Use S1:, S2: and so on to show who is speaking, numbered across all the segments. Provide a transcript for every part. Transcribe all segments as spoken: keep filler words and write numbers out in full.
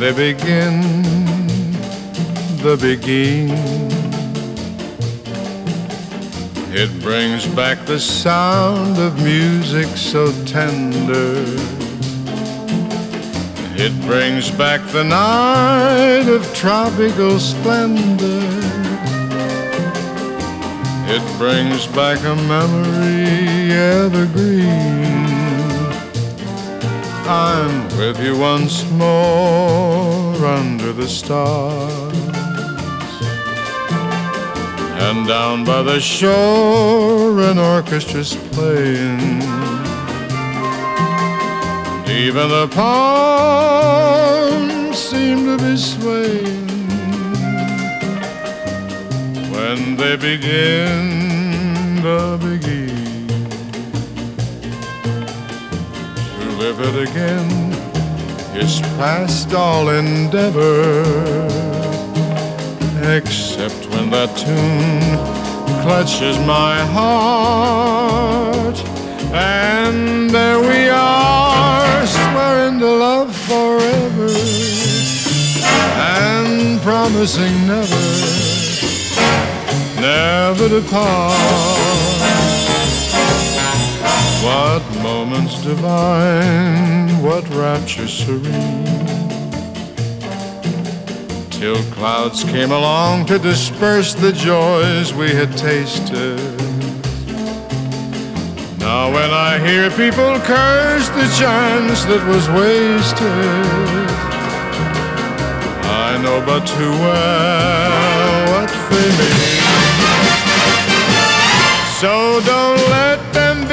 S1: they begin, the beguine. It brings back the sound of music so tender. It brings back the night of tropical splendor. It brings back a memory evergreen. I'm with you once more under the stars, and down by the shore an orchestra's playing. Even the palms seem to be swaying when they begin the beguine. To live it again is past all endeavor, except when that tune clutches my heart, and there we are, swearing to love forever and promising never, never to part. What moments divine, what rapture serene, till clouds came along to disperse the joys we had tasted. Now when I hear people curse the chance that was wasted, I know but too well what fame is. So don't let them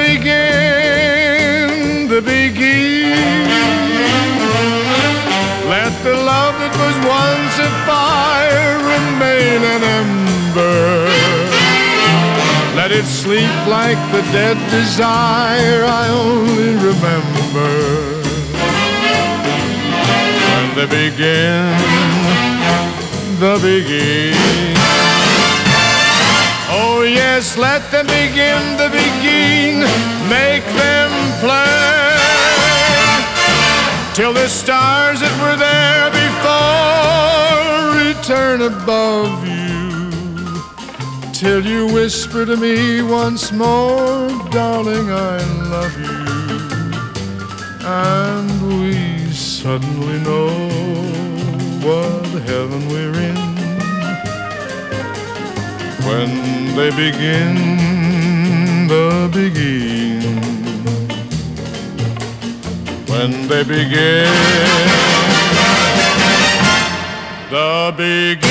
S1: begin the beguine. Let the love that was once a fire remain an ember. Let it sleep like the dead desire I only remember. When they begin the beguine. Oh yes, let them begin the beguine. Make them play till the stars that were there before return above you. Till you whisper to me once more, darling, I love you. And we suddenly know what heaven we're in, when they begin the beguine. When they begin the beguine.